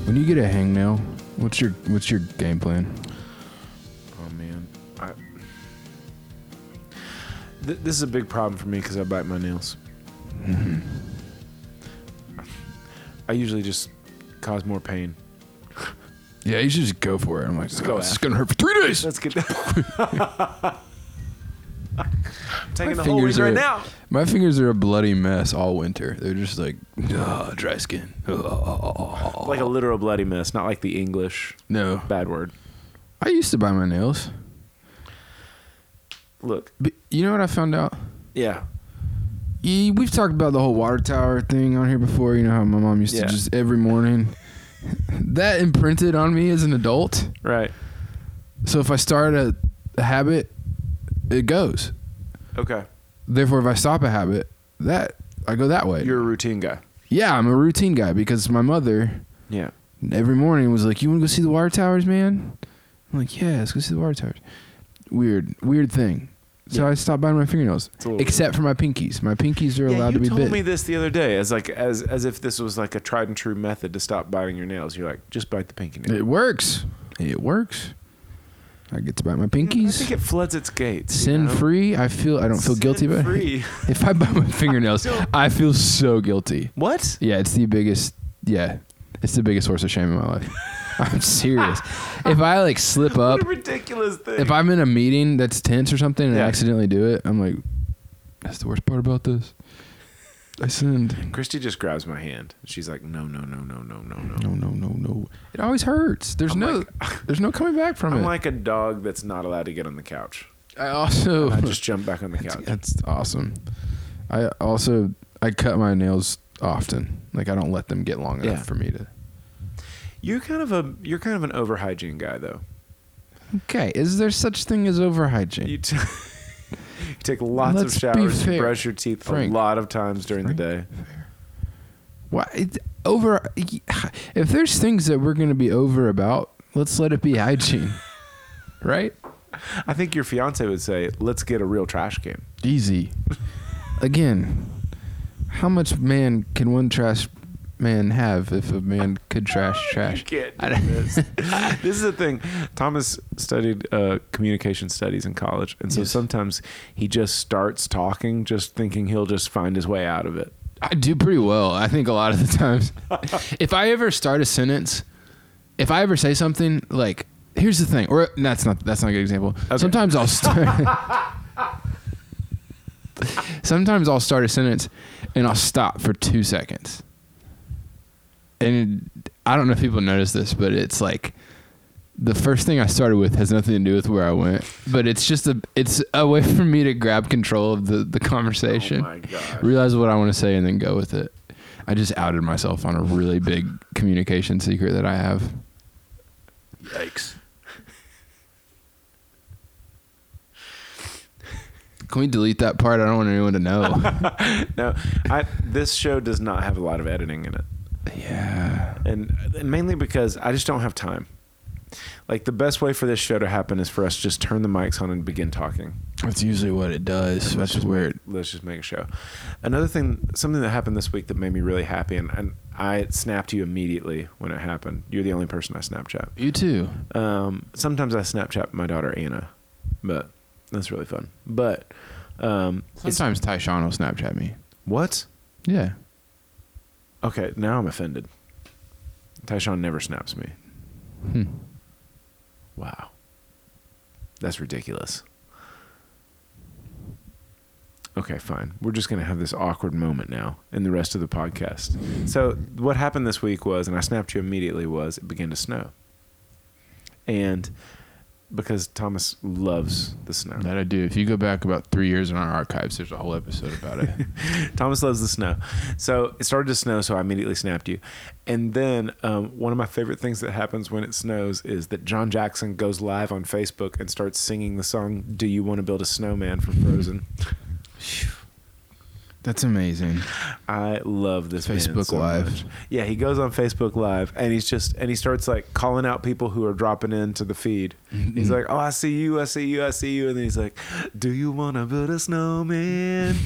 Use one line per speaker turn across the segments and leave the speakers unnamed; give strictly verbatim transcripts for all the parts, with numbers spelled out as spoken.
When you get a hangnail, what's your what's your game plan?
Oh man, I, th- this is a big problem for me because I bite my nails.
Mm-hmm.
I usually just cause more pain.
Yeah, you should just go for it. I'm like,
Just
oh,
go
this is
after
gonna hurt for three days.
Let's get that. I'm taking
My
the whole week
fingers
right
are-
now.
My fingers are a bloody mess all winter. They're just like, oh, dry skin. Oh.
Like a literal bloody mess, not like the English
No.
bad word.
I used to bite my nails.
Look,
But you know what I found out?
yeah,
E- We've talked about the whole water tower thing on here before. You know how my mom used
Yeah.
to just every morning. That imprinted on me as an adult.
right.
So if I start a, a habit, it goes.
Okay,
Therefore, if I stop a habit, that I go that way.
you're a routine guy.
Yeah, I'm a routine guy because my mother
Yeah.
every morning was like, "You want to go see the water towers, man?" I'm like, "Yeah, let's go see the water towers." Weird, weird thing. So
Yeah.
I stopped biting my fingernails,
It's a little
except for my pinkies. My pinkies are
Yeah,
allowed
you
to be
told
bit.
me this the other day, as like as as if this was like a tried and true method to stop biting your nails. You're like, just bite the pinky nail.
It works. It works. I get to bite my
I
pinkies.
think it floods its gates. you
Sin
know?
free. I feel. I don't feel guilty about it.
Sin-free.
If I bite my fingernails, I feel so guilty.
What?
Yeah, it's the biggest. Yeah, it's the biggest source of shame in my life. I'm serious. If I like slip up,
What a ridiculous thing.
if I'm in a meeting that's tense or something and I
Yeah.
accidentally do it, I'm like, that's the worst part about this. I sinned.
Christy just grabs my hand. She's like, no, no, no, no, no, no, no.
No, no, no, no. It always hurts. There's
I'm
no,
like-
there's no coming back from
I'm
it.
like a dog that's not allowed to get on the couch.
I also,
I just jump back on the
that's,
couch.
that's awesome. I also, I cut my nails often. Like I don't let them get long
Yeah.
enough for me to.
You're kind of a you're kind of an over hygiene guy though.
Okay, is there such thing as over hygiene?
You, t- you take lots
Let's
of
be
showers,
fair.
you brush your teeth
Frank.
a lot of times during
Frank.
the day.
Why it, over? If there's things that we're gonna be over about, let's let it be hygiene, right?
I think your fiance would say, "Let's get a real trash can."
Easy. Again, how much man can one trash man have if a man could trash trash?
You can't
I
do
don't-
this. This is the thing. Thomas studied uh, communication studies in college, and so
Yes.
sometimes he just starts talking, just thinking he'll just find his way out of it.
I do pretty well. I think a lot of the times. If I ever start a sentence, if I ever say something like, "Here's the thing," or that's not that's not a good example.
Okay.
Sometimes I'll start. Sometimes I'll start a sentence and I'll stop for two seconds. And I don't know if people notice this, but it's like the first thing I started with has nothing to do with where I went, but it's just a it's a way for me to grab control of the, the conversation,
Oh my god!
realize what I want to say, and then go with it. I just outed myself on a really big communication secret that I have.
Yikes!
Can we delete that part? I don't want anyone to know.
No, I, this show does not have a lot of editing in it,
Yeah.
and, and mainly because I just don't have time. Like the best way for this show to happen is for us to just turn the mics on and begin talking.
That's usually what it does.
Let's
That's
just
weird.
Let's just make a show. Another thing, something that happened this week that made me really happy, and, and I snapped you immediately when it happened. You're the only person I Snapchat.
You too.
Um, sometimes I Snapchat my daughter Anna, but that's really fun. But um, it's-
Sometimes Tyshawn will Snapchat me.
what?
Yeah.
Okay, now I'm offended. Tyshawn never snaps me.
Hmm.
Wow, that's ridiculous. Okay, fine. We're just going to have this awkward moment now in the rest of the podcast. So what happened this week was, and I snapped you immediately, was it began to snow. And because Thomas loves the snow.
That I do. If you go back about three years in our archives, there's a whole episode about it.
Thomas loves the snow. So it started to snow, so I immediately snapped you. And then um, one of my favorite things that happens when it snows is that John Jackson goes live on Facebook and starts singing the song, "Do You Want to Build a Snowman" from Frozen.
That's amazing.
I love this man
Facebook
so
Live.
much. Yeah, he goes on Facebook Live and he's just and he starts like calling out people who are dropping into the feed.
Mm-hmm.
He's like, "Oh, I see you, I see you, I see you," and then he's like, "Do you want to build a snowman?"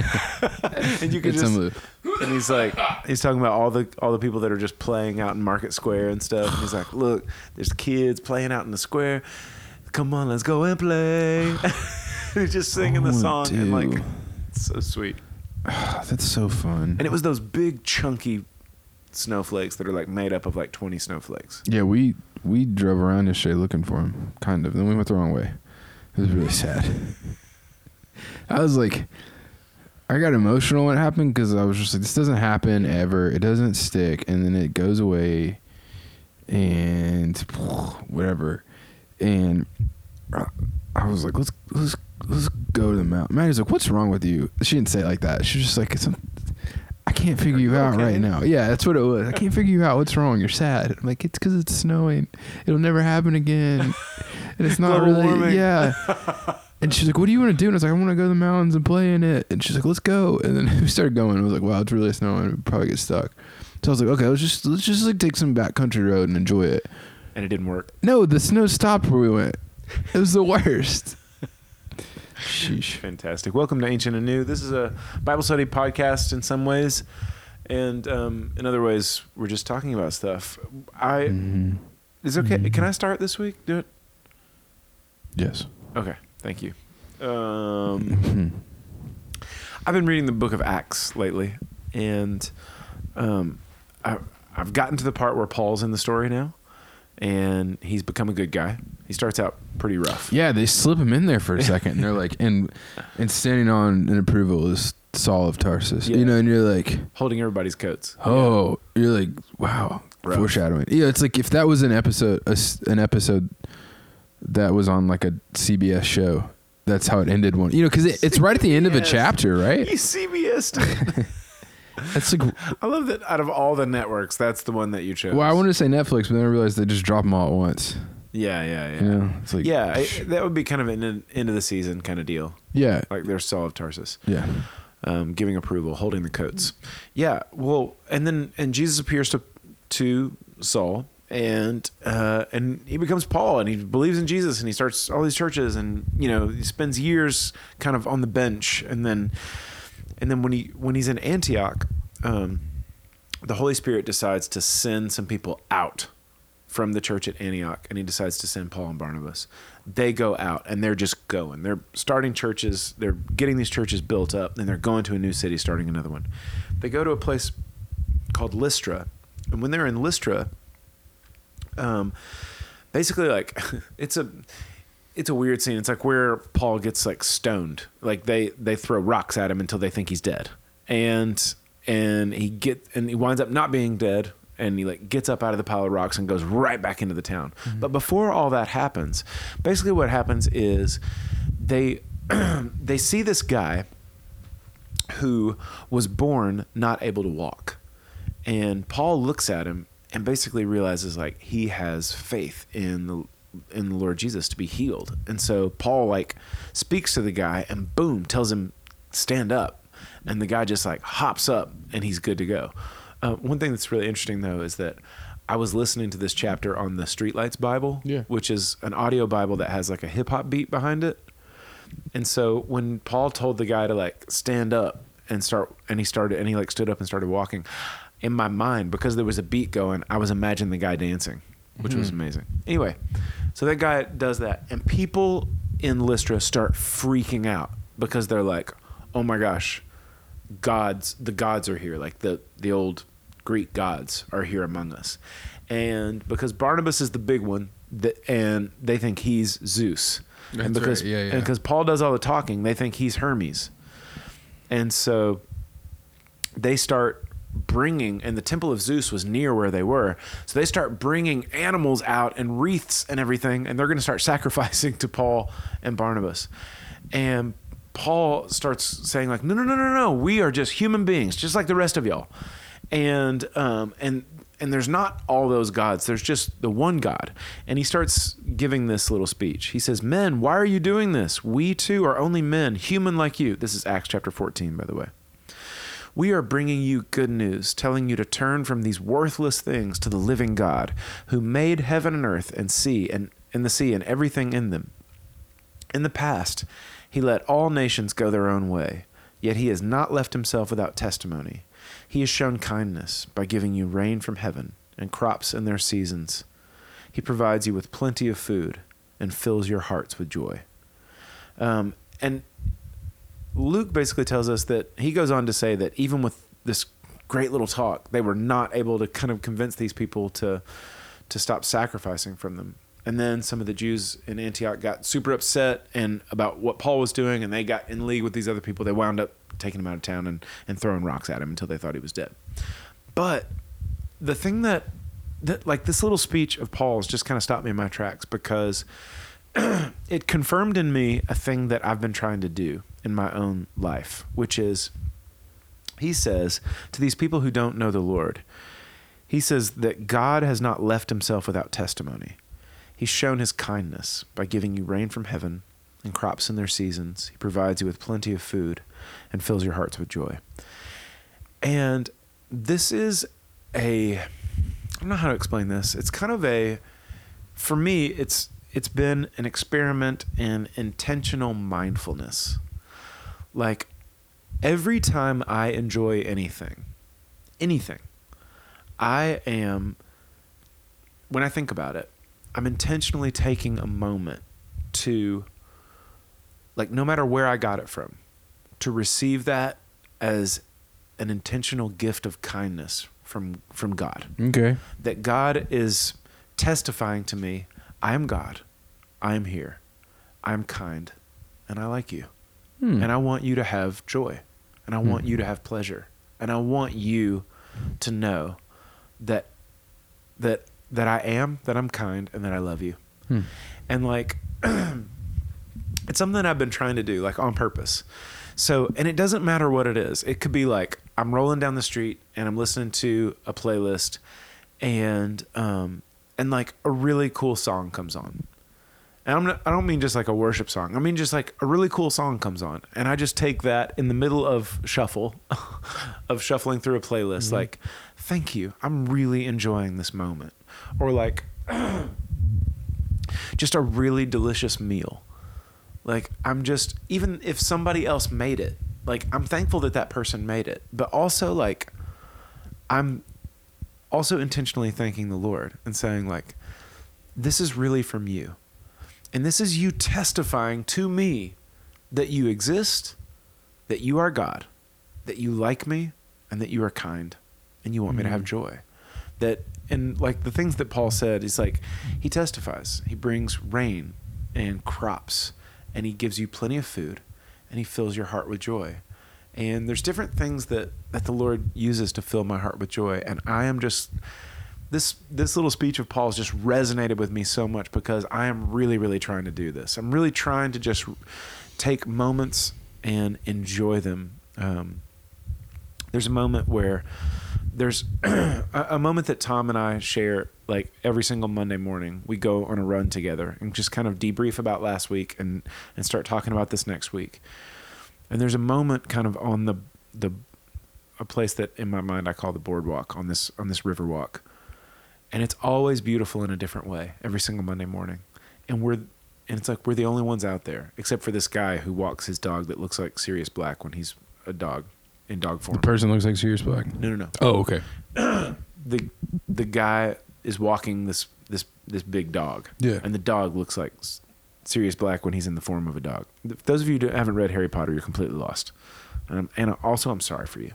And you can
It's
just
unbelievable.
and he's like, he's talking about all the all the people that are just playing out in Market Square and stuff. And he's like, "Look, there's kids playing out in the square. Come on, let's go and play." And he's just singing the
Oh,
song and like,
dude.
it's so sweet.
That's so fun.
And it was those big chunky snowflakes that are like made up of like twenty snowflakes.
Yeah, we we drove around yesterday looking for him, kind of. Then we went the wrong way. It was really sad. I was like, I got emotional when it happened because I was just like, this doesn't happen ever. It doesn't stick, and then it goes away, and whatever. And I was like, let's let's let's go to the mountain. Maddie's like, what's wrong with you? She didn't say it like that. She was just like, it's. I can't figure you out
okay?
right now. Yeah, that's what it was. I can't figure you out. What's wrong? You're sad. I'm like, it's because it's snowing. It'll never happen again. And it's not
Global
really.
warming.
Yeah. And she's like, what do you want to do? And I was like, I want to go to the mountains and play in it. And she's like, let's go. And then we started going. I was like, wow, it's really snowing. We'd probably get stuck. So I was like, okay, let's just let's just like take some backcountry road and enjoy it.
And it didn't work.
No, the snow stopped where we went. It was the worst. Sheesh.
Fantastic. Welcome to Ancient and New. This is a Bible study podcast in some ways. And um, in other ways, we're just talking about stuff. I
Mm-hmm.
Is it okay?
Mhm.
Can I start this week? Do it?
Yes.
Okay. Thank you. Um,
Mhm.
I've been reading the book of Acts lately. And um, I, I've gotten to the part where Paul's in the story now. And he's become a good guy. He starts out pretty rough.
Yeah, they slip him in there for a second, and they're like, and and standing on an approval is Saul of Tarsus,
Yeah.
you know, and you're like,
Holding everybody's coats.
oh, you're like, wow,
Rough.
foreshadowing. Yeah, it's like if that was an episode, a s an episode that was on like a C B S show, that's how it ended. One, you know, because it, it's right at the end of a
Yes.
chapter, right?
You C B S.
That's like,
I love that out of all the networks, that's the one that you chose.
well, I wanted to say Netflix, but then I realized they just drop them all at once.
Yeah, yeah, yeah.
You know, it's like,
yeah, I, that would be kind of an end of the season kind of deal.
yeah,
Like there's Saul of Tarsus,
yeah.
um, giving approval, holding the coats. Yeah, well, and then and Jesus appears to to Saul, and uh, and he becomes Paul, and he believes in Jesus, and he starts all these churches, and you know he spends years kind of on the bench, and then and then when he when he's in Antioch, um, the Holy Spirit decides to send some people out from the church at Antioch, and he decides to send Paul and Barnabas. They go out, and they're just going. They're starting churches. They're getting these churches built up, and they're going to a new city, starting another one. They go to a place called Lystra, and when they're in Lystra, um, basically, like it's a it's a weird scene. It's like where Paul gets like stoned. Like they they throw rocks at him until they think he's dead, and and he get and he winds up not being dead. And he like gets up out of the pile of rocks and goes right back into the town. Mm-hmm. But before all that happens, basically what happens is they they see this guy who was born not able to walk. And Paul looks at him and basically realizes like he has faith in the in the Lord Jesus to be healed. And so Paul like speaks to the guy and boom, tells him stand up. And the guy just like hops up and he's good to go. Uh, one thing that's really interesting, though, is that I was listening to this chapter on the Streetlights Bible,
Yeah.
which is an audio Bible that has like a hip hop beat behind it. And so when Paul told the guy to like stand up and start, and he started, and he like stood up and started walking, in my mind, because there was a beat going, I was imagining the guy dancing, which
Mm-hmm.
was amazing. Anyway, so that guy does that, and people in Lystra start freaking out because they're like, "Oh my gosh, gods! The gods are here! Like the the old Greek gods are here among us." And because Barnabas is the big one, that, and they think he's Zeus,
That's
and because
right. Yeah, yeah.
and because Paul does all the talking, they think he's Hermes, and so they start bringing, and the temple of Zeus was near where they were, so they start bringing animals out and wreaths and everything, and they're going to start sacrificing to Paul and Barnabas. And Paul starts saying like, no, no, no, no, no, we are just human beings, just like the rest of y'all. And um, and and there's not all those gods. There's just the one God. And he starts giving this little speech. He says, "Men, why are you doing this? We too are only men, human like you." This is Acts chapter fourteen, by the way. We are bringing you good news, telling you to turn from these worthless things to the living God, who made heaven and earth and sea and in the sea and everything in them. In the past, he let all nations go their own way, yet he has not left himself without testimony. He has shown kindness by giving you rain from heaven and crops in their seasons. He provides you with plenty of food and fills your hearts with joy. Um, and Luke basically tells us that he goes on to say that even with this great little talk, they were not able to kind of convince these people to to stop sacrificing from them. And then some of the Jews in Antioch got super upset and about what Paul was doing, and they got in league with these other people. They wound up taking him out of town and, and throwing rocks at him until they thought he was dead. But the thing that, that like this little speech of Paul's just kind of stopped me in my tracks, because it confirmed in me a thing that I've been trying to do in my own life, which is, he says to these people who don't know the Lord, he says that God has not left himself without testimony. He's shown his kindness by giving you rain from heaven and crops in their seasons. He provides you with plenty of food and fills your hearts with joy. And this is a, I don't know how to explain this. It's kind of a, for me, it's it's been an experiment in intentional mindfulness. Like, every time I enjoy anything, anything, I am, when I think about it, I'm intentionally taking a moment to, like, no matter where I got it from, to receive that as an intentional gift of kindness from from God.
Okay.
That God is testifying to me, I am God, I am here, I am kind, and I like you. Hmm. And I want you to have joy, and I hmm. want you to have pleasure, and I want you to know that that that I am, that I'm kind, and that I love you. Hmm. And like, it's something I've been trying to do, like, on purpose. So, and it doesn't matter what it is. It could be like, I'm rolling down the street and I'm listening to a playlist, and, um, and like a really cool song comes on. And I'm not, I don't mean just like a worship song. I mean just like a really cool song comes on, and I just take that in the middle of shuffle, of shuffling through a playlist. Mm-hmm. Like, thank you. I'm really enjoying this moment. Or like, just a really delicious meal. Like, I'm just, even if somebody else made it, like, I'm thankful that that person made it. But also, like, I'm also intentionally thanking the Lord and saying, like, this is really from you. And this is you testifying to me that you exist, that you are God, that you like me, and that you are kind, and you want mm-hmm. me to have joy. That, and like the things that Paul said, is like, he testifies. He brings rain and crops, and he gives you plenty of food, and he fills your heart with joy. And there's different things that, that the Lord uses to fill my heart with joy. And I am just, this this little speech of Paul's just resonated with me so much, because I am really, really trying to do this. I'm really trying to just take moments and enjoy them. Um, there's a moment where there's a, a moment that Tom and I share, like, every single Monday morning. We go on a run together and just kind of debrief about last week and, and start talking about this next week. And there's a moment kind of on the the a place that in my mind I call the boardwalk, on this on this river walk. And it's always beautiful in a different way every single Monday morning. And we're and it's like we're the only ones out there, except for this guy who walks his dog that looks like Sirius Black when he's a dog in dog form.
The person looks like Sirius Black?
No, no, no.
Oh, okay.
the the guy is walking this this this big dog.
Yeah.
And the dog looks like Sirius Black when he's in the form of a dog. Those of you who haven't read Harry Potter, you're completely lost. Um, and also, I'm sorry for you.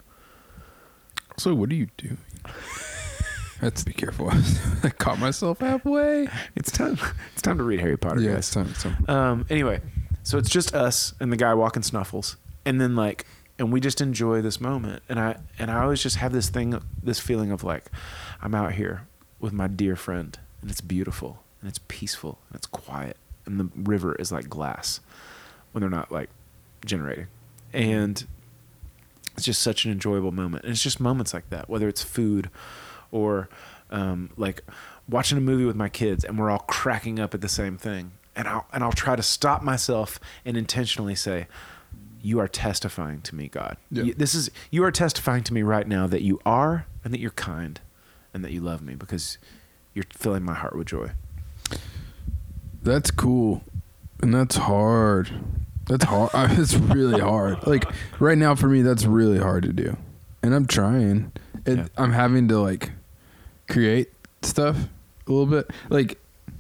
So, what do you do? I have to be careful. I caught myself halfway.
It's time. It's time to read Harry Potter,
yeah,
guys.
it's time. It's time.
Um. Anyway, so it's just us and the guy walking Snuffles, and then like, and we just enjoy this moment. And I and I always just have this thing, this feeling of like, I'm out here with my dear friend, and it's beautiful, and it's peaceful, and it's quiet, and the river is like glass when they're not like generating, and it's just such an enjoyable moment. And it's just moments like that, whether it's food or um, like watching a movie with my kids and we're all cracking up at the same thing. And I'll, and I'll try to stop myself and intentionally say, you are testifying to me, God.
Yeah.
You, this is you are testifying to me right now that you are, and that you're kind, and that you love me, because you're filling my heart with joy.
That's cool, and that's hard. That's hard. It's really hard. Like right now for me, that's really hard to do, and I'm trying. And
Yeah.
I'm having to like create stuff a little bit. Like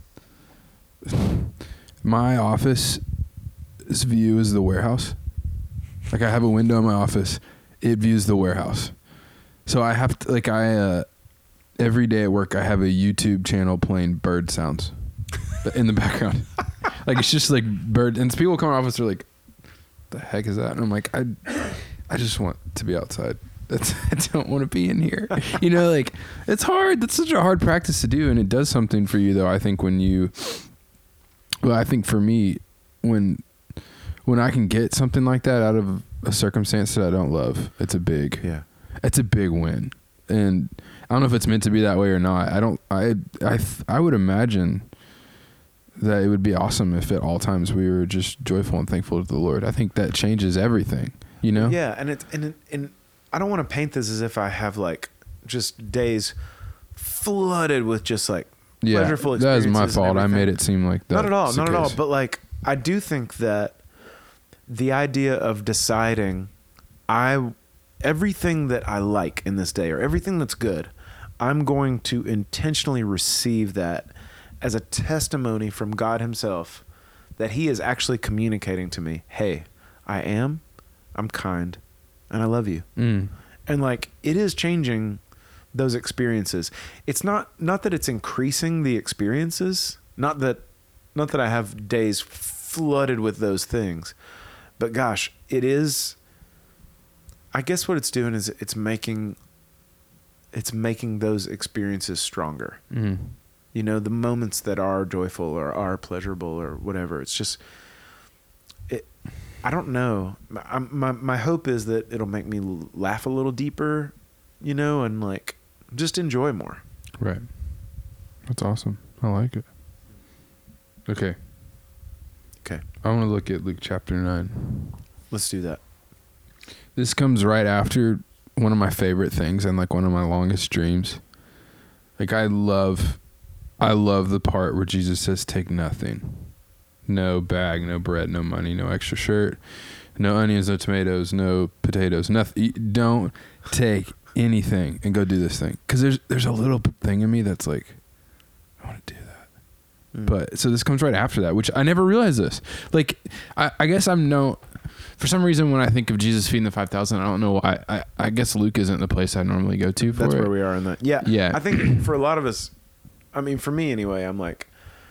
my office view is the warehouse. Like I have a window in my office. It views the warehouse. So I have to like I uh, every day at work I have a YouTube channel playing bird sounds in the background. Like it's just like bird, and people come to my office, they're like, "The heck is that?" And I'm like, "I, I just want to be outside. That's I don't want to be in here." You know, like it's hard. That's such a hard practice to do, and it does something for you, though. I think when you, well, I think for me, when when I can get something like that out of a circumstance that I don't love, it's a big,
Yeah.
it's a big win. And I don't know if it's meant to be that way or not. I don't. I I I would imagine that it would be awesome if at all times we were just joyful and thankful to the Lord. I think that changes everything, you know?
Yeah, and it's and it, and I don't want to paint this as if I have like just days flooded with just like
Yeah,
pleasureful
that is
experiences.
my
and
fault. I
everything.
made it seem like that.
Not at all, not at all. But like, I do think that the idea of deciding, I everything that I like in this day or everything that's good, I'm going to intentionally receive that as a testimony from God Himself that He is actually communicating to me, hey, I am, I'm kind, and I love you.
Mm.
And like, it is changing those experiences. It's not, not that it's increasing the experiences, not that, not that I have days flooded with those things, but gosh, it is, I guess what it's doing is it's making, it's making those experiences stronger.
Mm.
You know, the moments that are joyful or are pleasurable or whatever. It's just, it. I don't know. My, my my hope is that it'll make me laugh a little deeper, you know, and like just enjoy more.
Right. That's awesome. I like it. Okay.
Okay,
I want to look at Luke chapter nine.
let's do that.
This comes right after one of my favorite things and like one of my longest dreams. Like I love, I love the part where Jesus says, "Take nothing, no bag, no bread, no money, no extra shirt, no onions, no tomatoes, no potatoes, nothing. Don't take anything and go do this thing." Because there's there's a little thing in me that's like, I want to do that.
Mm.
But so this comes right after that, which I never realized this. Like, I, I guess I'm no, for some reason when I think of Jesus feeding the five thousand, I don't know why. I, I guess Luke isn't the place I normally go to for
That's
it.
where we are in that. Yeah,
Yeah.
I think for a lot of us, I mean, for me anyway, I'm like,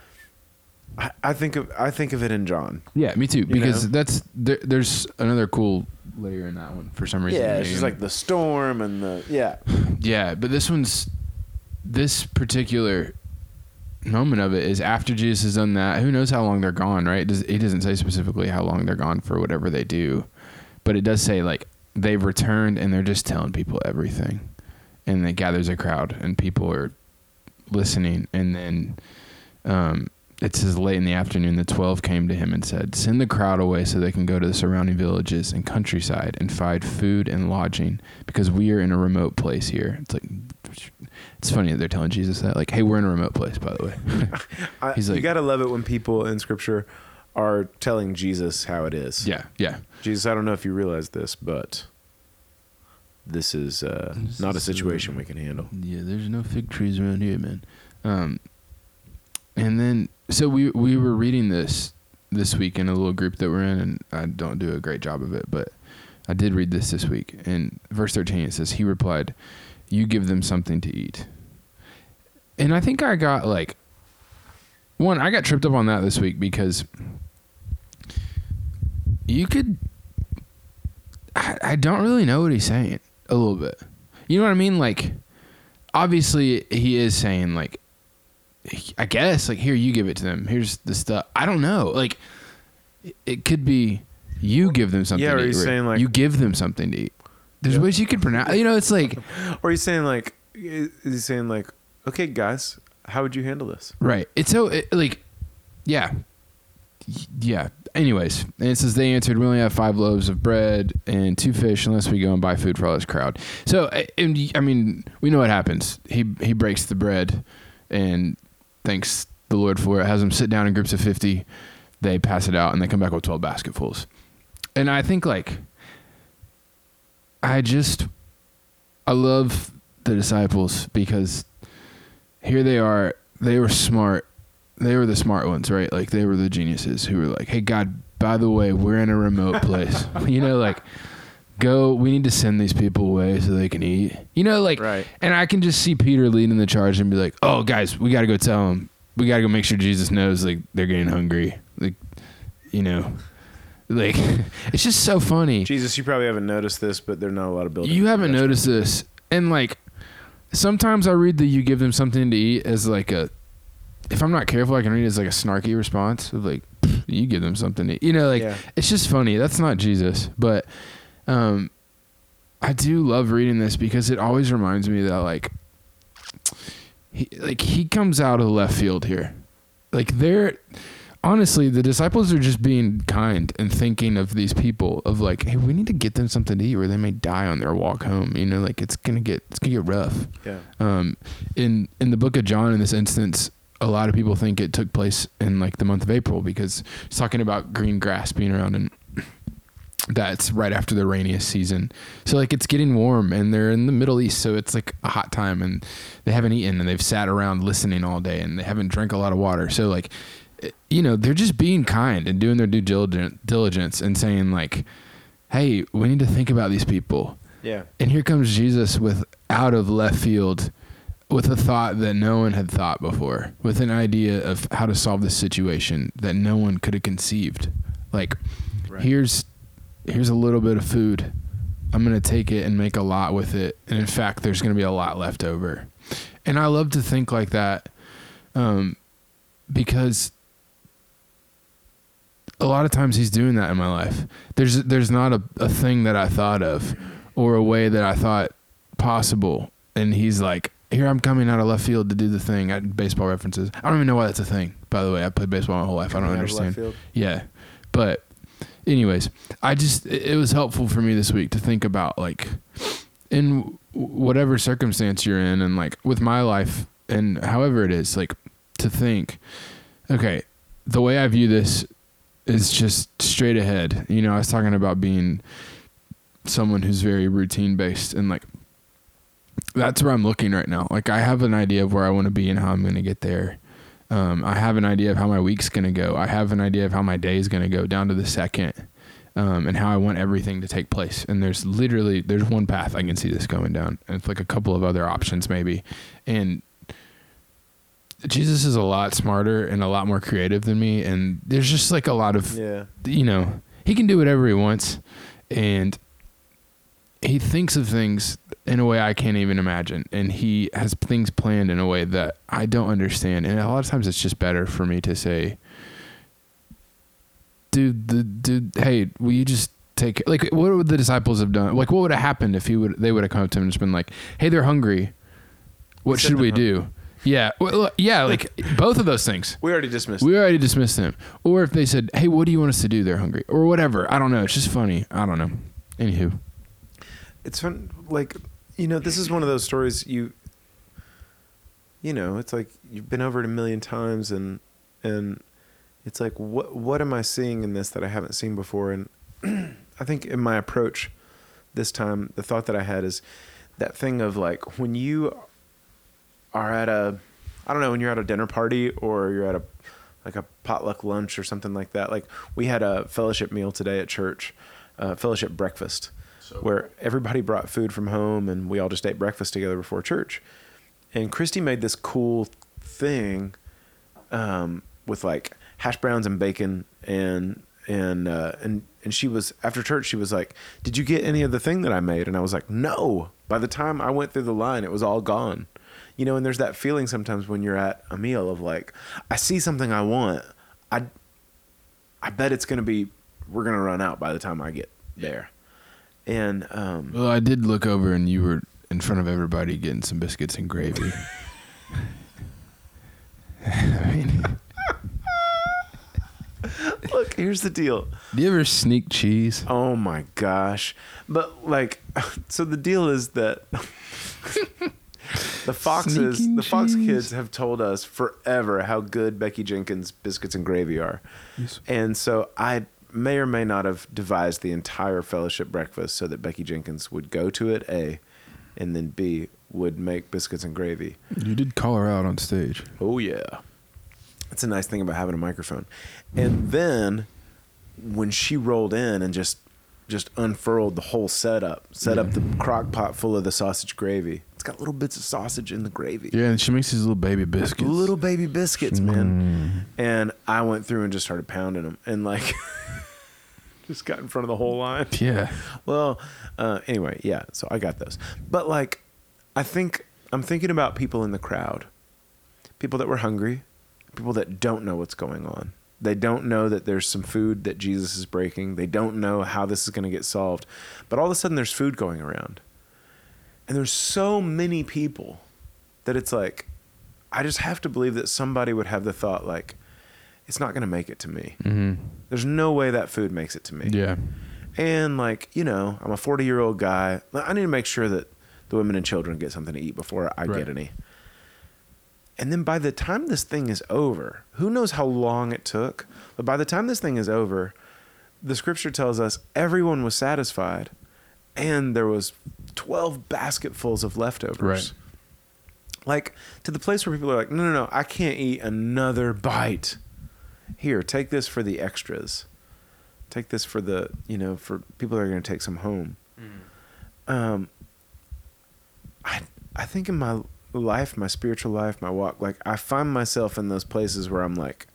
I, I think of I think of it in John.
Yeah, me too. Because
know?
that's there, there's another cool layer in that one for some reason.
Yeah, it's
You
just
know?
like the storm and the yeah.
Yeah, but this one's this particular moment of it is after Jesus has done that. Who knows how long they're gone, right? It does, he doesn't say specifically how long they're gone for whatever they do, but it does say like they've returned and they're just telling people everything, and it gathers a crowd and people are listening. And then um, it says late in the afternoon, the twelve came to him and said, "Send the crowd away so they can go to the surrounding villages and countryside and find food and lodging, because we are in a remote place here." It's like, it's funny that they're telling Jesus that, like, "Hey, we're in a remote place, by the way."
I,
He's
you
like-
gotta love it when people in Scripture are telling Jesus how it is.
Yeah, yeah.
Jesus, I don't know if you realize this, but this is uh,
This
not a
is,
situation
uh,
we can handle.
Yeah, there's no fig trees around here, man. Um, and then, so we we were reading this this week in a little group that we're in, and I don't do a great job of it, but I did read this this week. In verse thirteen, it says, "He replied, 'You give them something to eat.'" And I think I got like, one, I got tripped up on that this week because you could, I, I don't really know what he's saying a little bit. You know what I mean? Like, obviously he is saying like, I guess like, here, you give it to them. Here's the stuff. I don't know. Like, it, it could be you give them something
Yeah, or
to eat.
he's saying, like-
you give them something to eat. There's
Yeah.
ways you could pronounce, you know, it's like,
Or he's saying like, is he saying like, okay, guys, how would you handle this?
right. It's so it, like, yeah, yeah. Anyways, and it says they answered, "We only have five loaves of bread and two fish, unless we go and buy food for all this crowd." So, and, I mean, we know what happens. He he breaks the bread, and thanks the Lord for it. Has them sit down in groups of fifty. They pass it out, and they come back with twelve basketfuls. And I think, like, I just, I love the disciples because here they are. They were smart. They were the smart ones, right? Like, they were the geniuses who were like, "Hey, God, by the way, we're in a remote place." You know, like, go, we need to send these people away so they can eat. You know, like,
right.
And I can just see Peter leading the charge and be like, "Oh, guys, we got to go tell them. We got to go make sure Jesus knows, like, they're getting hungry." Like, you know, like, it's just so funny.
Jesus, you probably haven't noticed this, but there are not a lot of buildings.
You haven't noticed this. And, like, sometimes I read that you give them something to eat as, like, a, if I'm not careful, I can read it as like a snarky response of like, you give them something to eat. You know, like, yeah. It's just funny. That's not Jesus. But um, I do love reading this because it always reminds me that, like, he, like he comes out of left field here. Like, they're, honestly, the disciples are just being kind and thinking of these people of like, hey, we need to get them something to eat or they may die on their walk home. You know, like, it's going to get, it's going to get rough.
Yeah. Um,
in, in the book of John, in this instance, a lot of people think it took place in like the month of April because it's talking about green grass being around, and that's right after the rainiest season. So like it's getting warm and they're in the Middle East. So it's like a hot time and they haven't eaten and they've sat around listening all day and they haven't drank a lot of water. So like, you know, they're just being kind and doing their due diligence and saying like, hey, we need to think about these people.
Yeah.
And here comes Jesus with out of left field with a thought that no one had thought before, with an idea of how to solve this situation that no one could have conceived. Like, right. here's here's a little bit of food. I'm going to take it and make a lot with it. And in fact, there's going to be a lot left over. And I love to think like that um, because a lot of times he's doing that in my life. There's there's not a, a thing that I thought of or a way that I thought possible. And he's like, here I'm coming out of left field to do the thing. I, baseball references. I don't even know why that's a thing, by the way. I played baseball my whole life. Coming I don't understand. Yeah. But anyways, I just, it, it was helpful for me this week to think about like in whatever circumstance you're in and like with my life and however it is, like to think, okay, the way I view this is just straight ahead. You know, I was talking about being someone who's very routine based and like, that's where I'm looking right now. Like I have an idea of where I want to be and how I'm going to get there. Um, I have an idea of how my week's going to go. I have an idea of how my day is going to go down to the second, um, and how I want everything to take place. And there's literally, there's one path I can see this going down. And it's like a couple of other options maybe. And Jesus is a lot smarter and a lot more creative than me. And there's just like a lot of, yeah. you know, he can do whatever he wants. And he thinks of things in a way I can't even imagine. And he has things planned in a way that I don't understand. And a lot of times it's just better for me to say, dude, the, dude, hey, will you just take, like, what would the disciples have done? Like, what would have happened if he would, they would have come up to him and just been like, hey, they're hungry. What should we do? Yeah. Well, yeah. Like both of those things.
We already dismissed
We already dismissed them. Or if they said, hey, what do you want us to do? They're hungry or whatever. I don't know. It's just funny. I don't know. Anywho.
It's fun. Like, you know, this is one of those stories you, you know, it's like you've been over it a million times and, and it's like, what, what am I seeing in this that I haven't seen before? And I think in my approach this time, the thought that I had is that thing of like, when you are at a, I don't know, when you're at a dinner party or you're at a, like a potluck lunch or something like that. Like we had a fellowship meal today at church, uh, fellowship breakfast. So where everybody brought food from home and we all just ate breakfast together before church. And Christy made this cool thing um, with like hash browns and bacon and and uh, and and she was after church she was like, did you get any of the thing that I made? And I was like, no. By the time I went through the line, it was all gone. You know, and there's that feeling sometimes when you're at a meal of like, I see something I want. I I bet it's gonna be we're gonna run out by the time I get there. And um,
well, I did look over and you were in front of everybody getting some biscuits and gravy. I mean,
like, here's the deal.
Do you ever sneak cheese?
Oh my gosh. But like, so the deal is that the Foxes,
Sneaking
the Fox
cheese.
kids have told us forever how good Becky Jenkins biscuits and gravy are.
Yes.
And so I may or may not have devised the entire fellowship breakfast so that Becky Jenkins would go to it, A, and then B, would make biscuits and gravy.
You did call her out on stage.
Oh, yeah. That's a nice thing about having a microphone. And then when she rolled in and just just unfurled the whole setup, set up the crock pot full of the sausage gravy. It's got little bits of sausage in the gravy.
Yeah, and she makes these little baby biscuits.
Little baby biscuits, man. And I went through and just started pounding them and like just got in front of the whole line.
Yeah.
Well, uh, anyway, yeah, so I got those. But like, I think I'm thinking about people in the crowd, people that were hungry, people that don't know what's going on. They don't know that there's some food that Jesus is breaking. They don't know how this is going to get solved. But all of a sudden there's food going around. And there's so many people that it's like, I just have to believe that somebody would have the thought like, it's not going to make it to me.
Mm-hmm.
There's no way that food makes it to me.
Yeah.
And like, you know, I'm a forty-year-old guy. I need to make sure that the women and children get something to eat before I
Right.
get any. And then by the time this thing is over, who knows how long it took, but by the time this thing is over, the scripture tells us everyone was satisfied and there was twelve basketfuls of leftovers.
Right.
Like to the place where people are like, no, no, no, I can't eat another bite. Here, take this for the extras. Take this for the, you know, for people that are going to take some home. Mm. Um, I I think in my life, my spiritual life, my walk, like I find myself in those places where I'm like,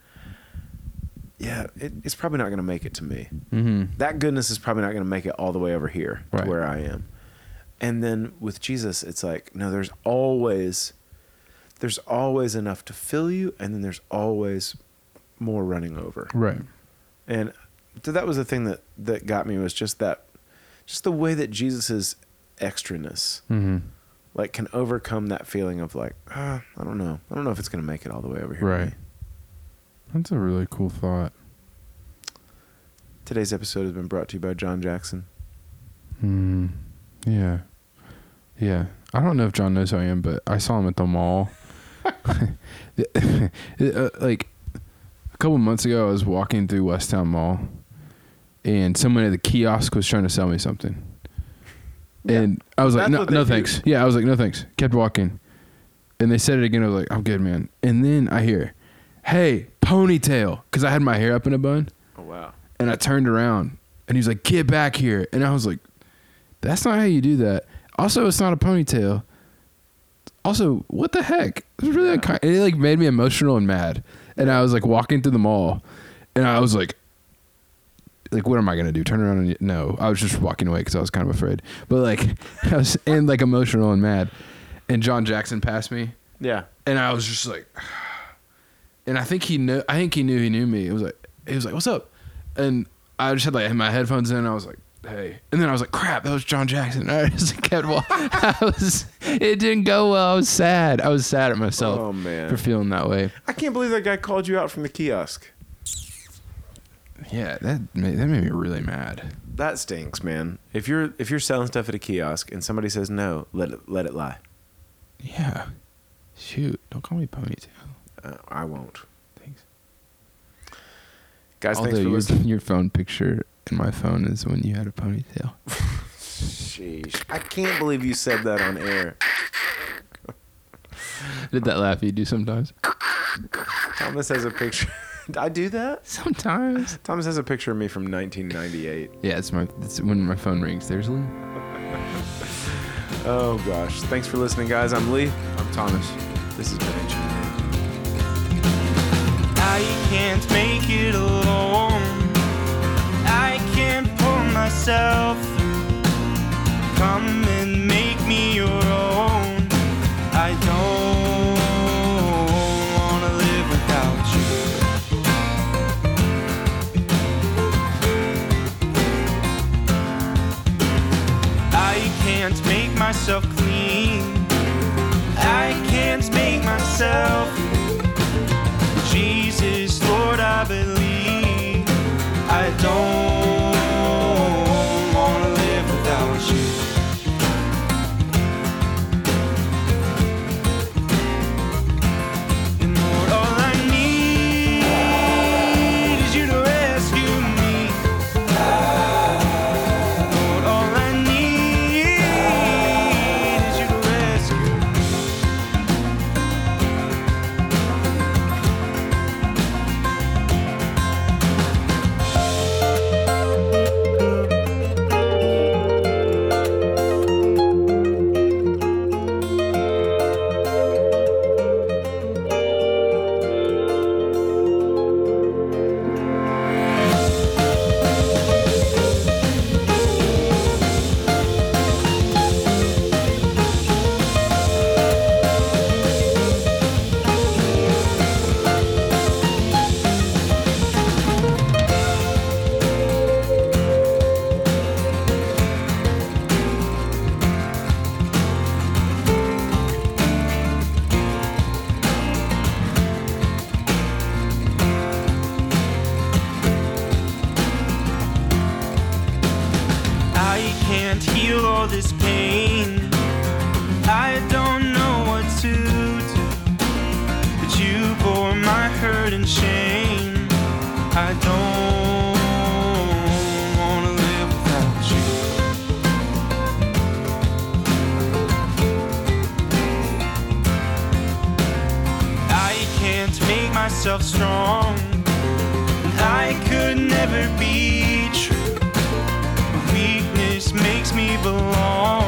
yeah, it, it's probably not going to make it to me.
Mm-hmm.
That goodness is probably not going to make it all the way over here
Right.
to where I am. And then with Jesus, it's like, no, there's always, there's always enough to fill you. And then there's always more running over.
Right.
And so that was the thing that, that got me was just that, just the way that Jesus's extraness,
Mm-hmm.
like can overcome that feeling of like, ah, I don't know. I don't know if it's going to make it all the way over here. to
Right.
me.
That's a really cool thought.
Today's episode has been brought to you by John Jackson.
Mm, yeah. Yeah. I don't know if John knows who I am, but I saw him at the mall. uh, like a couple months ago, I was walking through Westtown Mall, and someone at the kiosk was trying to sell me something.
Yeah.
And I was like,
That's
no,
what they
no,
do.
thanks. Yeah, I was like, no, thanks. Kept walking. And they said it again. I was like, I'm good, man. And then I hear, hey, ponytail. Because I had my hair up in a bun.
Oh, wow.
And I turned around. And he was like, get back here. And I was like, that's not how you do that. Also, it's not a ponytail. Also, what the heck? It was really
Yeah.
unkind. It like made me emotional and mad. And I was like walking through the mall. And I was like, like, what am I going to do? Turn around and, no, I was just walking away because I was kind of afraid. But like, I was and like emotional and mad. And John Jackson passed me.
Yeah.
And I was just like, and I think he knew, I think he knew he knew me. It was like, he was like, what's up? And I just had like my headphones in. And I was like, hey. And then I was like, crap, that was John Jackson. And I just kept walking. I was, it didn't go well. I was sad. I was sad at myself
Oh, man.
for feeling that way.
I can't believe that guy called you out from the kiosk.
Yeah, that made, that made me really mad.
That stinks, man. If you're if you're selling stuff at a kiosk and somebody says no, let it let it lie.
Yeah. Shoot, don't call me ponytail.
Uh, I won't.
Thanks.
Guys,
Although
thanks for
your,
listening.
your phone picture in my phone is when you had a ponytail.
Sheesh. I can't believe you said that on air.
Did that laugh you do sometimes?
Thomas has a picture. Did I do that?
Sometimes.
Thomas has a picture of me from nineteen ninety-eight.
Yeah, it's my it's when my phone rings. There's Lee.
Oh, gosh. Thanks for listening, guys. I'm Lee.
I'm Thomas.
This has been Engineering.
I can't make it alone. I can't pull myself. Come and make me your own. I don't wanna live without you. I can't make myself clean. I can't make myself. Jesus, Lord, I believe this pain. I don't know what to do, but you bore my hurt and shame. I don't wanna live without you. I can't make myself strong, and I could never be true. Weakness makes me belong.